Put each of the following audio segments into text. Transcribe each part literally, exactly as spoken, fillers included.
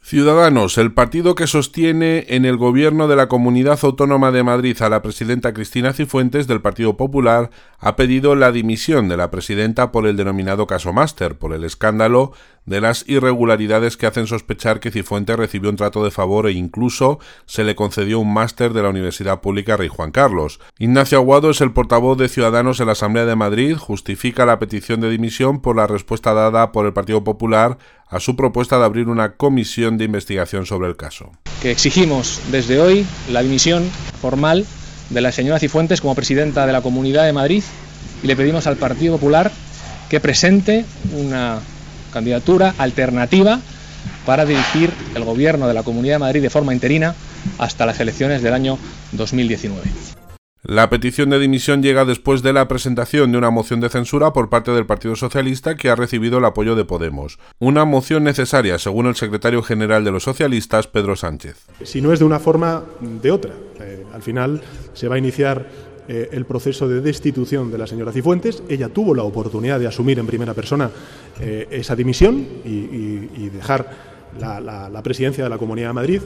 Ciudadanos, el partido que sostiene en el gobierno de la Comunidad Autónoma de Madrid a la presidenta Cristina Cifuentes del Partido Popular, ha pedido la dimisión de la presidenta por el denominado caso Máster, por el escándalo de las irregularidades que hacen sospechar que Cifuentes recibió un trato de favor e incluso se le concedió un máster de la Universidad Pública Rey Juan Carlos. Ignacio Aguado es el portavoz de Ciudadanos en la Asamblea de Madrid, justifica la petición de dimisión por la respuesta dada por el Partido Popular a su propuesta de abrir una comisión de investigación sobre el caso. Que exigimos desde hoy la dimisión formal de la señora Cifuentes como presidenta de la Comunidad de Madrid y le pedimos al Partido Popular que presente una candidatura alternativa para dirigir el gobierno de la Comunidad de Madrid de forma interina hasta las elecciones del año dos mil diecinueve. La petición de dimisión llega después de la presentación de una moción de censura por parte del Partido Socialista que ha recibido el apoyo de Podemos. Una moción necesaria, según el secretario general de los socialistas, Pedro Sánchez. Si no es de una forma, de otra. Eh, al final se va a iniciar eh, el proceso de destitución de la señora Cifuentes. Ella tuvo la oportunidad de asumir en primera persona eh, esa dimisión y, y, y dejar la, la, la presidencia de la Comunidad de Madrid.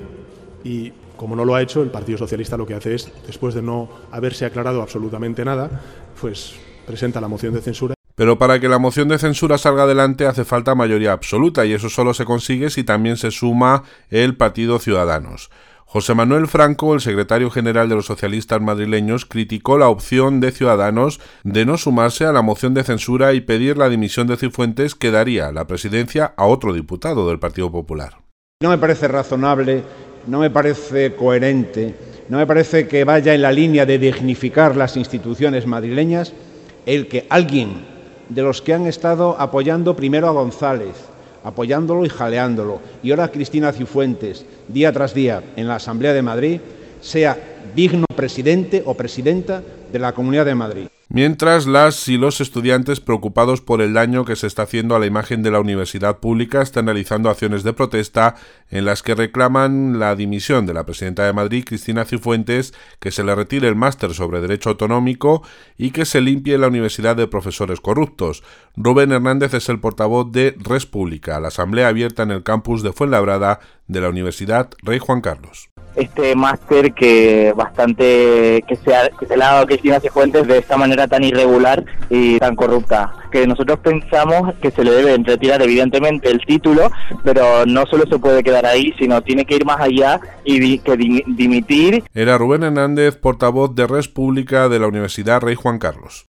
Y como no lo ha hecho, el Partido Socialista lo que hace es, después de no haberse aclarado absolutamente nada, pues presenta la moción de censura. Pero para que la moción de censura salga adelante hace falta mayoría absoluta y eso solo se consigue si también se suma el Partido Ciudadanos. José Manuel Franco, el secretario general de los socialistas madrileños, criticó la opción de Ciudadanos de no sumarse a la moción de censura y pedir la dimisión de Cifuentes, que daría la presidencia a otro diputado del Partido Popular. No me parece razonable, no me parece coherente, no me parece que vaya en la línea de dignificar las instituciones madrileñas el que alguien de los que han estado apoyando primero a González, apoyándolo y jaleándolo, y ahora a Cristina Cifuentes, día tras día en la Asamblea de Madrid, sea digno presidente o presidenta de la Comunidad de Madrid. Mientras las y los estudiantes, preocupados por el daño que se está haciendo a la imagen de la universidad pública, están realizando acciones de protesta en las que reclaman la dimisión de la presidenta de Madrid, Cristina Cifuentes, que se le retire el máster sobre Derecho Autonómico y que se limpie la universidad de profesores corruptos. Rubén Hernández es el portavoz de Res Pública, la asamblea abierta en el campus de Fuenlabrada de la Universidad Rey Juan Carlos. Este máster que bastante que se, ha, que se le ha dado a Cristina Cifuentes de esta manera tan irregular y tan corrupta, que nosotros pensamos que se le debe retirar evidentemente el título, pero no solo se puede quedar ahí, sino tiene que ir más allá y di, que di, dimitir. Era Rubén Hernández, portavoz de Res Pública de la Universidad Rey Juan Carlos.